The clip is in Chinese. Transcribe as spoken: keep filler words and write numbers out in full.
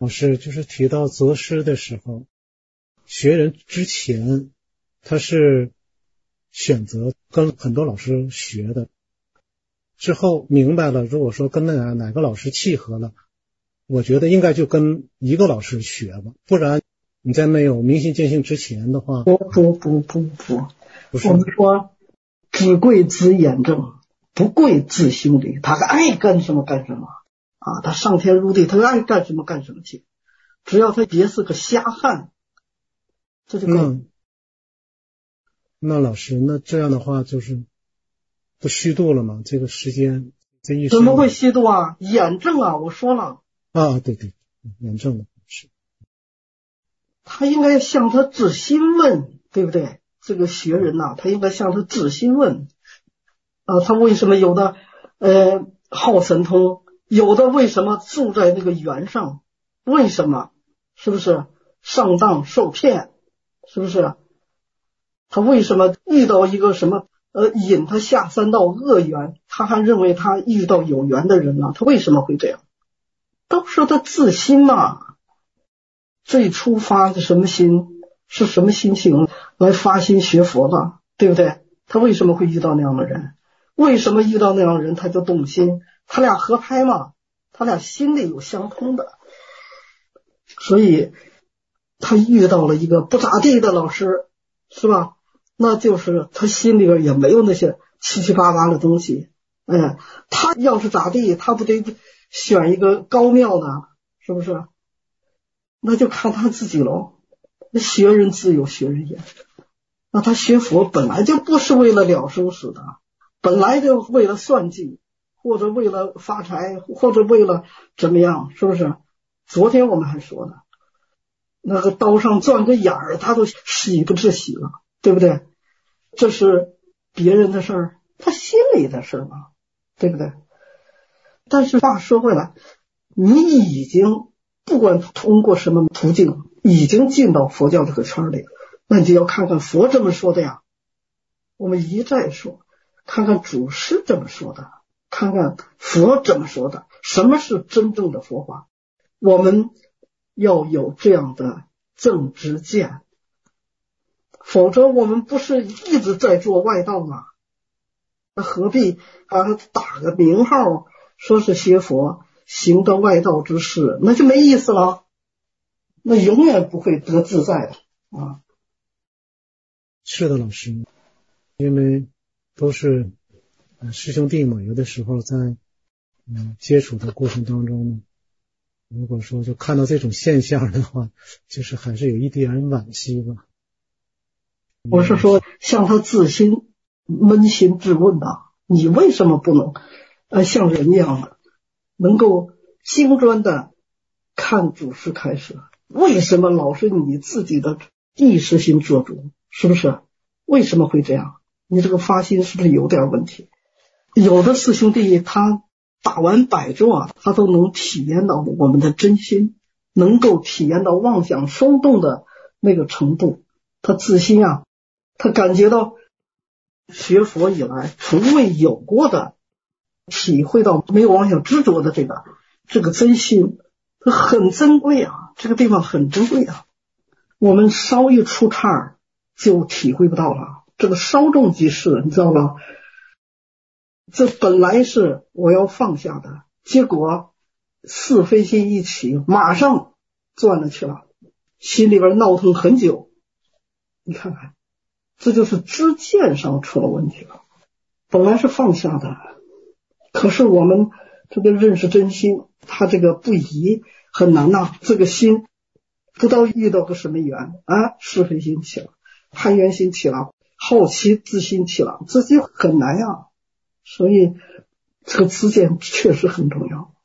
老师就是提到择师的时候，学人之前他是选择跟很多老师学的，之后明白了，如果说跟哪哪个老师契合了，我觉得应该就跟一个老师学吧，不然你在没有明心见性之前的话， 不不不不不， 不是我们说只贵自验证，不贵自修理。他爱干什么干什么啊，他上天入地，他爱干什么干什么去，只要他别是个瞎汉，这就够了。 那那老师，那这样的话就是不虚度了吗？这个时间这一生怎么会虚度啊？验证啊，我说了啊，对对，验证了是。 他应该向他自心问，对不对？这个学人呐、啊，他应该向他自心问啊，他为什么有的呃好神通，有的为什么住在那个园上？为什么？是不是上当受骗？是不是？他为什么遇到一个什么呃引他下三道恶缘，他还认为他遇到有缘的人呢？他为什么会这样？都是他自心嘛。最初发的什么心，是什么心情来发心学佛了，对不对？他为什么会遇到那样的人？为什么遇到那样的人他就动心？他俩合拍嘛，他俩心里有相通的，所以他遇到了一个不咋地的老师，是吧？那就是他心里边也没有那些七七八八的东西。哎，他要是咋地，他不得选一个高妙的，是不是？那就看他自己喽。学人自有学人也。那他学佛本来就不是为了了生死的，本来就为了算计，或者为了发财，或者为了怎么样，是不是？昨天我们还说呢，那个刀上钻个眼儿，他都喜不自喜了，对不对？这是别人的事儿，他心里的事儿嘛，对不对？但是话说回来，你已经不管通过什么途径，已经进到佛教这个圈里，那你就要看看佛这么说的呀。我们一再说，看看祖师这么说的，看看佛怎么说的，什么是真正的佛法？我们要有这样的正知见，否则我们不是一直在做外道吗？那何必把它打个名号，说是学佛行得外道之事，那就没意思了，那永远不会得自在的啊。 是的，老师，因为都是师兄弟嘛，有的时候在嗯接触的过程当中呢，如果说就看到这种现象的话，就是还是有一点惋惜吧。 我是说，向他自心扪心自问啊，你为什么不能呃像人一样的，能够精专的看祖师开始？为什么老是你自己的意识心做主？是不是？为什么会这样？你这个发心是不是有点问题？有的师兄弟他打完百咒啊，他都能体验到我们的真心，能够体验到妄想松动的那个程度。他自心啊，他感觉到学佛以来从未有过的，体会到没有妄想执着的这个这个真心，很珍贵啊，这个地方很珍贵啊。我们稍一出岔就体会不到了，这个稍纵即逝，你知道吗？这本来是我要放下的，结果是非心一起，马上钻了去了，心里边闹腾很久。你看看，这就是知见上出了问题了。本来是放下的，可是我们这个认识真心，他这个不疑很难呐、啊。这个心不知道遇到个什么缘啊，是非心起了，攀缘心起了，好奇自心起了，这就很难呀、啊。所以这个知见确实很重要。